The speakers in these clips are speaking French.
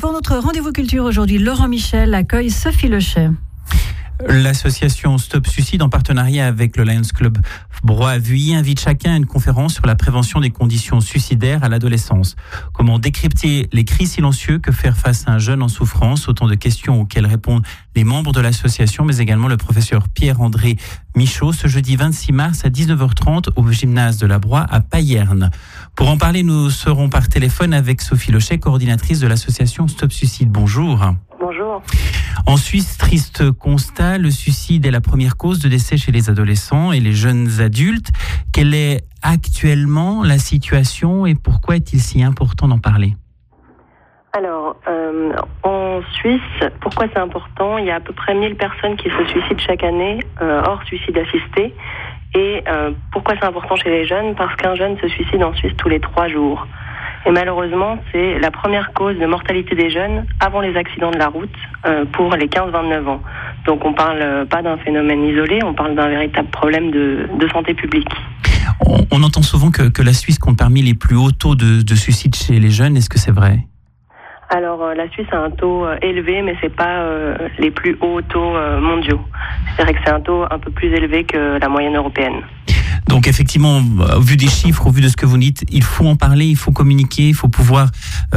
pour notre rendez-vous culture aujourd'hui, Laurent Michel accueille Sophie Lechet. L'association Stop Suicide, en partenariat avec le Lions Club Broye, invite chacun à une conférence sur la prévention des conditions suicidaires à l'adolescence. Comment décrypter les cris silencieux, que faire face à un jeune en souffrance, autant de questions auxquelles répondent les membres de l'association, mais également le professeur Pierre-André Michaud, ce jeudi 26 mars à 19h30 au gymnase de la Broye à Payerne. Pour en parler, nous serons par téléphone avec Sophie Lechet, coordinatrice de l'association Stop Suicide. Bonjour. Bonjour. En Suisse, triste constat, le suicide est la première cause de décès chez les adolescents et les jeunes adultes. Quelle est actuellement la situation et pourquoi est-il si important d'en parler ? Alors, en Suisse, pourquoi c'est important ? Il y a à peu près 1000 personnes qui se suicident chaque année, hors suicide assisté. Et pourquoi c'est important chez les jeunes ? Parce qu'un jeune se suicide en Suisse tous les 3 jours. Et malheureusement, c'est la première cause de mortalité des jeunes avant les accidents de la route pour les 15-29 ans. Donc on ne parle pas d'un phénomène isolé, on parle d'un véritable problème de santé publique. On entend souvent que la Suisse compte parmi les plus hauts taux de suicide chez les jeunes. Est-ce que c'est vrai ? Alors la Suisse a un taux élevé, mais c'est pas les plus hauts taux mondiaux. C'est-à-dire que c'est un taux un peu plus élevé que la moyenne européenne. Donc effectivement, au vu des chiffres, au vu de ce que vous dites, il faut en parler, il faut communiquer, il faut pouvoir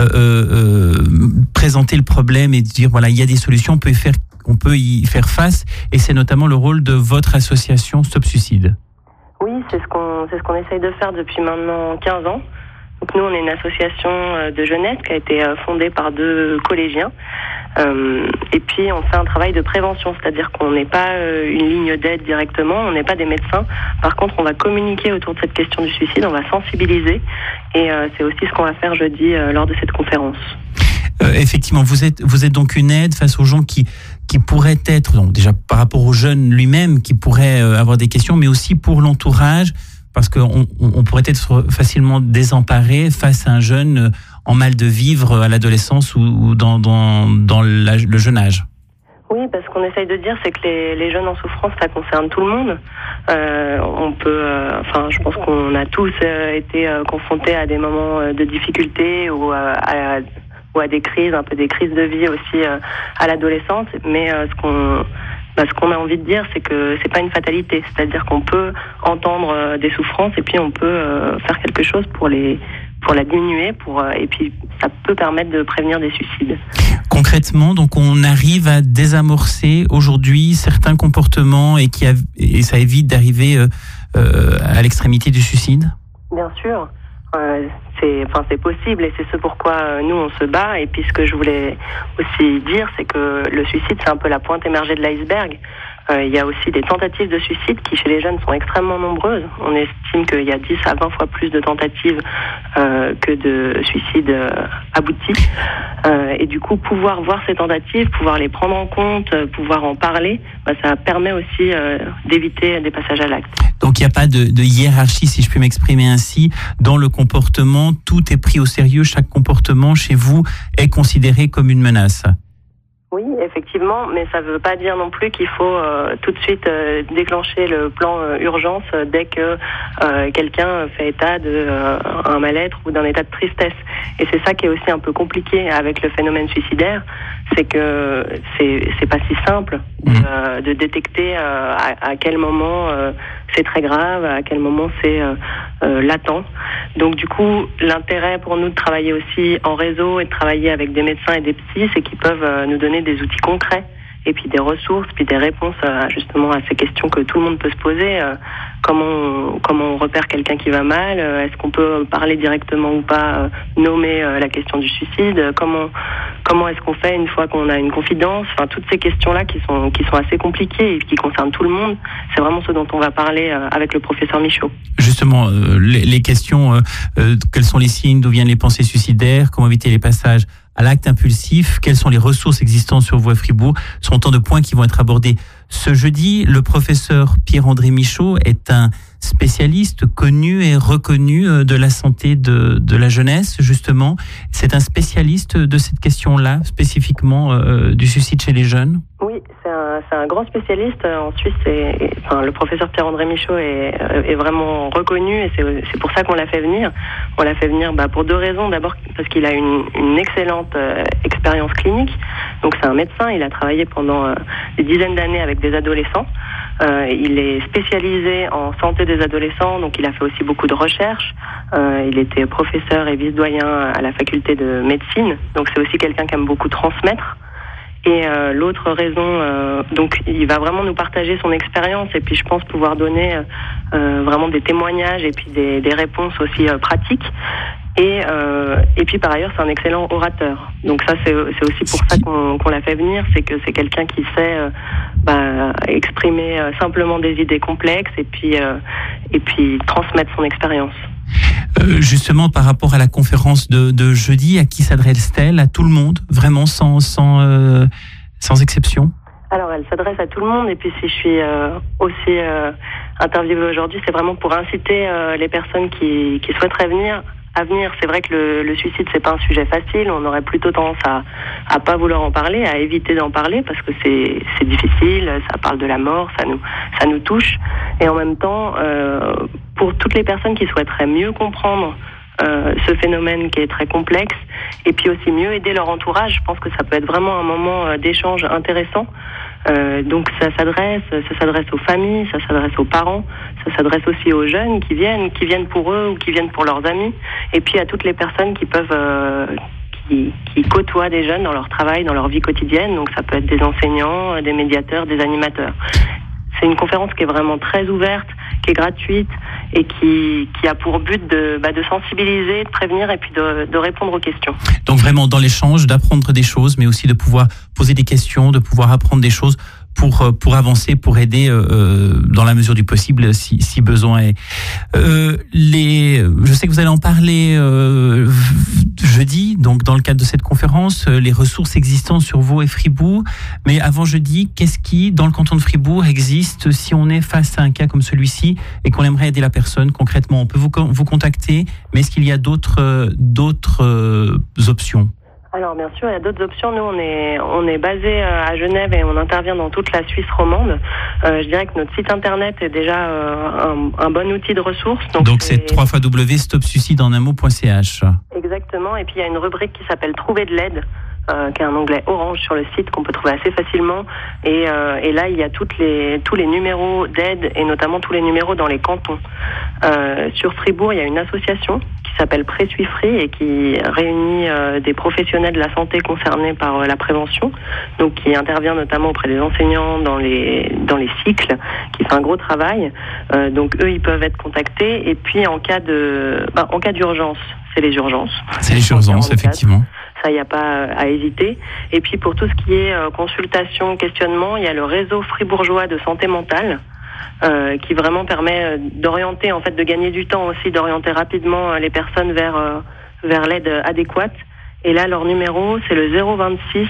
présenter le problème et dire voilà, il y a des solutions, on peut y faire face, et c'est notamment le rôle de votre association Stop Suicide. Oui, c'est ce qu'on essaye de faire depuis maintenant 15 ans. Donc nous, on est une association de jeunesse qui a été fondée par 2 collégiens. Et puis on fait un travail de prévention, c'est-à-dire qu'on n'est pas une ligne d'aide directement, on n'est pas des médecins. Par contre, on va communiquer autour de cette question du suicide, on va sensibiliser, et c'est aussi ce qu'on va faire jeudi lors de cette conférence. Effectivement, vous êtes donc une aide face aux gens qui pourraient être, donc déjà par rapport au jeune lui-même, qui pourrait avoir des questions, mais aussi pour l'entourage, parce qu'on pourrait être facilement désemparé face à un jeune en mal de vivre à l'adolescence ou dans le jeune âge. Oui, parce qu'on essaye de dire, c'est que les jeunes en souffrance, ça concerne tout le monde. Je pense qu'on a tous été confrontés à des moments de difficulté ou à des crises, un peu des crises de vie aussi à l'adolescence. Mais ce qu'on a envie de dire, c'est que c'est pas une fatalité. C'est-à-dire qu'on peut entendre des souffrances et puis on peut faire quelque chose pour la diminuer, et puis ça peut permettre de prévenir des suicides. Concrètement, donc on arrive à désamorcer aujourd'hui certains comportements et ça évite d'arriver à l'extrémité du suicide ? Bien sûr. C'est possible, et c'est ce pourquoi nous on se bat. Et puis ce que je voulais aussi dire, c'est que le suicide, c'est un peu la pointe émergée de l'iceberg. Il y a aussi des tentatives de suicide qui chez les jeunes sont extrêmement nombreuses. On estime qu'il y a 10 à 20 fois plus de tentatives que de suicides aboutis. Et du coup, pouvoir voir ces tentatives, pouvoir les prendre en compte, pouvoir en parler, ça permet aussi d'éviter des passages à l'acte. Donc il n'y a pas de hiérarchie, si je puis m'exprimer ainsi, dans le comportement. Tout est pris au sérieux, chaque comportement chez vous est considéré comme une menace. Oui, effectivement, mais ça ne veut pas dire non plus qu'il faut tout de suite déclencher le plan urgence dès que quelqu'un fait état d'un mal-être ou d'un état de tristesse. Et c'est ça qui est aussi un peu compliqué avec le phénomène suicidaire, c'est que c'est pas si simple de détecter à quel moment c'est très grave, à quel moment c'est latent. Donc du coup, l'intérêt pour nous de travailler aussi en réseau et de travailler avec des médecins et des psys, c'est qu'ils peuvent nous donner des outils concrets et puis des ressources, puis des réponses justement à ces questions que tout le monde peut se poser. Comment on repère quelqu'un qui va mal ? Est-ce qu'on peut parler directement ou pas, nommer la question du suicide ? Comment est-ce qu'on fait une fois qu'on a une confidence ? Enfin, toutes ces questions-là qui sont assez compliquées et qui concernent tout le monde, c'est vraiment ce dont on va parler avec le professeur Michaud. Justement, les questions, quels sont les signes, d'où viennent les pensées suicidaires, comment éviter les passages à l'acte impulsif, quelles sont les ressources existantes sur Voie Fribourg, sont autant de points qui vont être abordés ce jeudi. Le professeur Pierre-André Michaud est un spécialiste connu et reconnu de la santé de la jeunesse, justement. C'est un spécialiste de cette question-là, spécifiquement du suicide chez les jeunes ? Oui, c'est un grand spécialiste en Suisse. Le professeur Pierre-André Michaud est vraiment reconnu et c'est pour ça qu'on l'a fait venir. On l'a fait venir pour deux raisons. D'abord parce qu'il a une excellente expérience clinique. Donc c'est un médecin. Il a travaillé pendant des dizaines d'années avec des adolescents. Il est spécialisé en santé des adolescents, donc il a fait aussi beaucoup de recherches. Il était professeur et vice-doyen à la faculté de médecine, donc c'est aussi quelqu'un qui aime beaucoup transmettre. Et l'autre raison, donc il va vraiment nous partager son expérience et puis je pense pouvoir donner vraiment des témoignages et puis des réponses aussi pratiques. Et puis par ailleurs, c'est un excellent orateur. Donc ça, c'est aussi pour ça qu'on l'a fait venir, c'est que c'est quelqu'un qui sait exprimer simplement des idées complexes et puis transmettre son expérience. Justement, par rapport à la conférence de jeudi, à qui s'adresse-t-elle? À tout le monde, vraiment sans exception? Alors, elle s'adresse à tout le monde. Et puis, si je suis aussi interviewée aujourd'hui, c'est vraiment pour inciter les personnes qui souhaiteraient venir. C'est vrai que le suicide, c'est pas un sujet facile. On aurait plutôt tendance à pas vouloir en parler, à éviter d'en parler parce que c'est difficile. Ça parle de la mort, ça nous touche. Et en même temps, pour toutes les personnes qui souhaiteraient mieux comprendre ce phénomène qui est très complexe, et puis aussi mieux aider leur entourage, je pense que ça peut être vraiment un moment d'échange intéressant. Donc ça s'adresse aux familles, ça s'adresse aux parents, ça s'adresse aussi aux jeunes qui viennent pour eux ou qui viennent pour leurs amis, et puis à toutes les personnes qui peuvent qui côtoient des jeunes dans leur travail, dans leur vie quotidienne. Donc ça peut être des enseignants, des médiateurs, des animateurs. C'est une conférence qui est vraiment très ouverte, qui est gratuite et qui a pour but de sensibiliser, de prévenir et puis de répondre aux questions. Donc vraiment dans l'échange, d'apprendre des choses, mais aussi de pouvoir poser des questions, de pouvoir apprendre des choses pour avancer, pour aider dans la mesure du possible si besoin est. Je sais que vous allez en parler jeudi, donc dans le cadre de cette conférence, les ressources existantes sur Vaud et Fribourg. Mais avant jeudi, qu'est-ce qui, dans le canton de Fribourg, existe si on est face à un cas comme celui-ci et qu'on aimerait aider la personne concrètement? On peut vous contacter, mais est-ce qu'il y a d'autres options? Alors bien sûr, il y a d'autres options. Nous, on est basé à Genève et on intervient dans toute la Suisse romande. Je dirais que notre site internet est déjà un bon outil de ressources. Donc c'est www.stopsuicidesenunmot.ch. Exactement. Et puis il y a une rubrique qui s'appelle Trouver de l'aide, qui est un onglet orange sur le site qu'on peut trouver assez facilement. Et là, il y a tous les numéros d'aide et notamment tous les numéros dans les cantons. Sur Fribourg, il y a une association qui s'appelle Pressuifri et qui réunit des professionnels de la santé concernés par la prévention, donc qui intervient notamment auprès des enseignants dans les cycles, qui fait un gros travail. Donc eux, ils peuvent être contactés. Et puis en cas d'urgence, c'est les urgences. C'est les urgences, effectivement. Ça, il n'y a pas à hésiter. Et puis pour tout ce qui est consultation, questionnement, il y a le réseau fribourgeois de santé mentale, qui vraiment permet d'orienter, en fait, de gagner du temps aussi, d'orienter rapidement les personnes vers l'aide adéquate. Et là, leur numéro, c'est le 026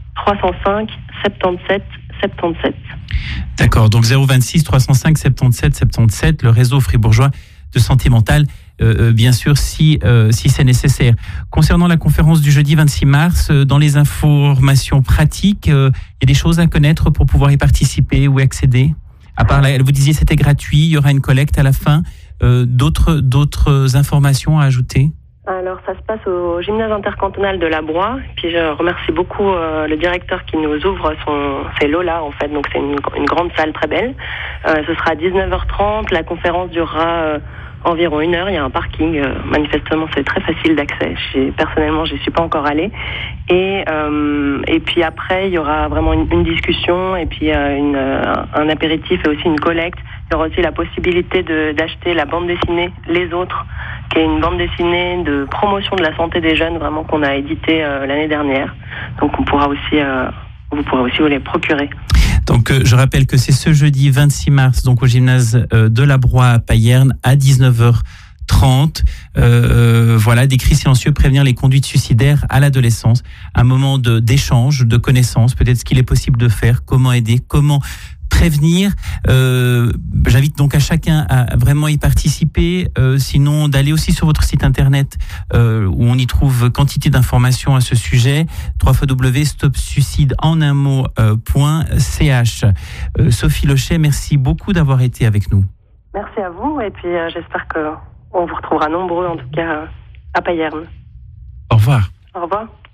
305 77 77. D'accord, donc 026 305 77 77, le réseau fribourgeois de santé mentale. Bien sûr, si c'est nécessaire. Concernant la conférence du jeudi 26 mars, dans les informations pratiques, il y a des choses à connaître pour pouvoir y participer ou y accéder? À part là, vous disiez c'était gratuit, il y aura une collecte à la fin. D'autres informations à ajouter? Alors, ça se passe au gymnase intercantonal de la Broye. Puis je remercie beaucoup le directeur qui nous ouvre c'est Lola, en fait. Donc, c'est une grande salle très belle. Ce sera à 19h30. La conférence durera environ 1 heure. Il y a un parking. Manifestement, c'est très facile d'accès. Personnellement, je n'y suis pas encore allée. Et puis après, il y aura vraiment une discussion et puis un apéritif et aussi une collecte. Il y aura aussi la possibilité d'acheter la bande dessinée Les Autres, qui est une bande dessinée de promotion de la santé des jeunes, vraiment qu'on a édité l'année dernière. Donc vous pourrez aussi vous les procurer. Donc je rappelle que c'est ce jeudi 26 mars, donc au gymnase de la Broye à Payerne à 19h30. Voilà, des cris silencieux, prévenir les conduites suicidaires à l'adolescence. Un moment d'échange, de connaissance, peut-être ce qu'il est possible de faire, comment aider, comment prévenir. J'invite donc à chacun à vraiment y participer. Sinon, d'aller aussi sur votre site internet où on y trouve quantité d'informations à ce sujet. www.stopsuicidesenunmot.ch. Sophie Lochet, merci beaucoup d'avoir été avec nous. Merci à vous et puis j'espère qu'on vous retrouvera nombreux en tout cas à Payerne. Au revoir. Au revoir.